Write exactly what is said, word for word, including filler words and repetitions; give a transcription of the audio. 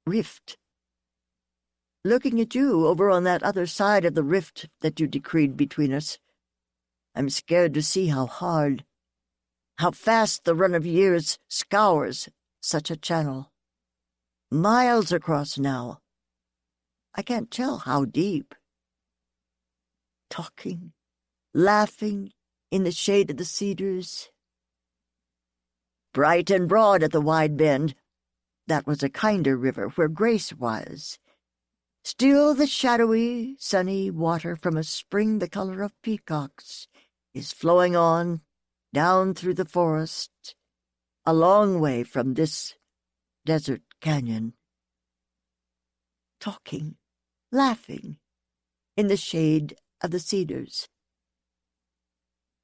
rift. Looking at you over on that other side of the rift that you decreed between us, I'm scared to see how hard, how fast the run of years scours such a channel. Miles across now. I can't tell how deep. Talking, laughing in the shade of the cedars. Bright and broad at the wide bend, that was a kinder river where Grace was. Still the shadowy, sunny water from a spring the color of peacocks is flowing on, down through the forest, a long way from this desert canyon. Talking, laughing, in the shade of the cedars.